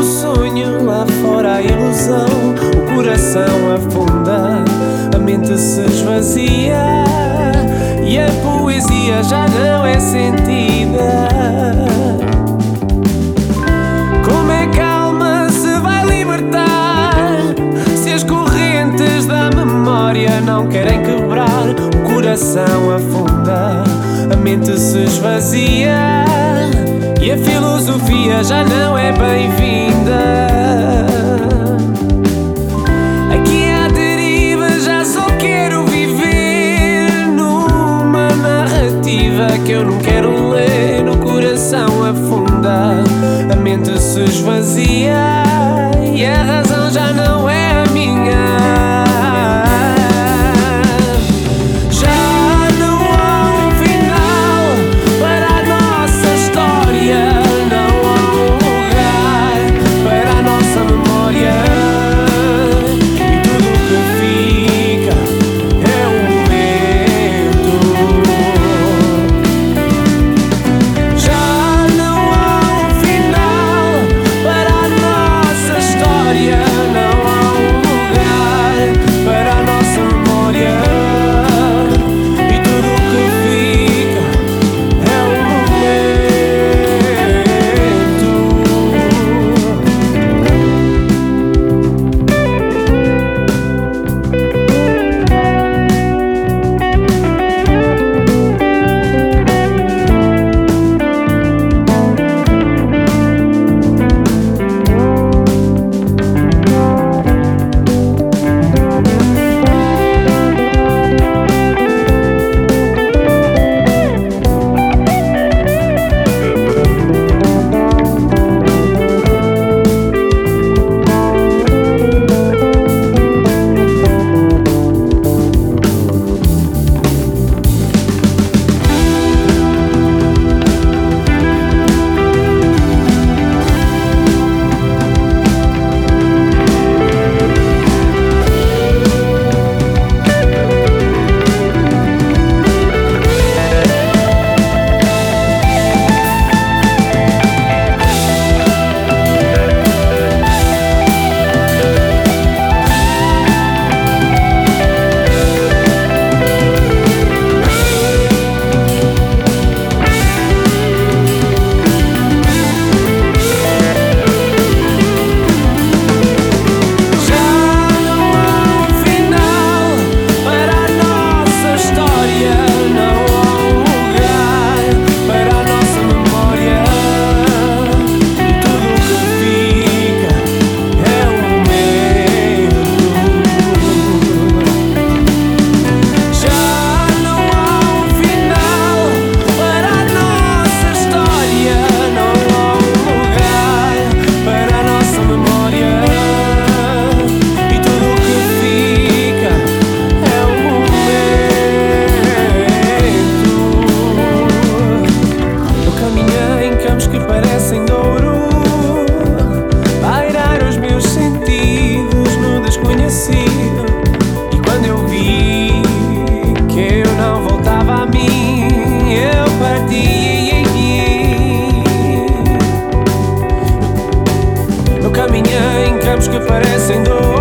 sonho, lá fora a ilusão. O coração afunda, a mente se esvazia e a poesia já não é sentida. Como é que a alma se vai libertar se as correntes da memória não querem quebrar? O coração afunda, a mente se esvazia e a filosofia já não é bem-vinda. Aqui à deriva já só quero viver numa narrativa que eu não quero ler. No coração afunda, a mente se esvazia e a razão já não é a minha. Que parecem de ouro, pairar os meus sentidos no desconhecido. E quando eu vi que eu não voltava a mim, eu parti. Eu caminhei em campos que parecem de ouro.